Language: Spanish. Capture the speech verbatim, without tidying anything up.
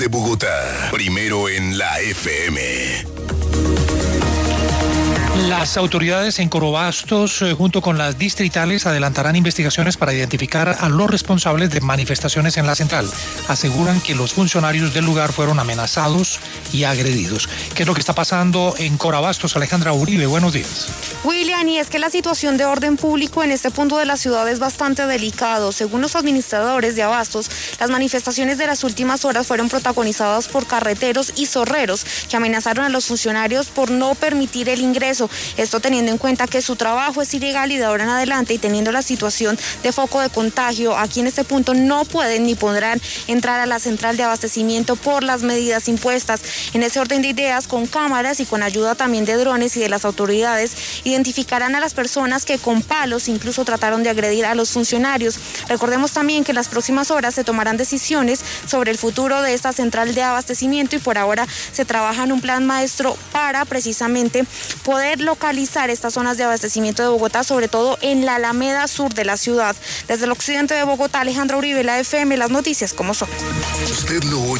de Bogotá, primero en la F M. Las autoridades en Corobastos, eh, junto con las distritales, adelantarán investigaciones para identificar a los responsables de manifestaciones en la central. Aseguran que los funcionarios del lugar fueron amenazados y agredidos. ¿Qué es lo que está pasando en Corobastos? Alejandra Uribe, buenos días. William, y es que la situación de orden público en este punto de la ciudad es bastante delicado. Según los administradores de Abastos, las manifestaciones de las últimas horas fueron protagonizadas por carreteros y zorreros que amenazaron a los funcionarios por no permitir el ingreso. Esto teniendo en cuenta que su trabajo es ilegal y de ahora en adelante, y teniendo la situación de foco de contagio, aquí en este punto no pueden ni podrán entrar a la central de abastecimiento por las medidas impuestas. En ese orden de ideas, con cámaras y con ayuda también de drones y de las autoridades, identificarán a las personas que con palos incluso trataron de agredir a los funcionarios. Recordemos también que en las próximas horas se tomarán decisiones sobre el futuro de esta central de abastecimiento y por ahora se trabaja en un plan maestro para precisamente poder localizar estas zonas de abastecimiento de Bogotá, sobre todo en la Alameda Sur de la ciudad. Desde el occidente de Bogotá, Alejandra Uribe, la F M, las noticias como son. Usted lo oye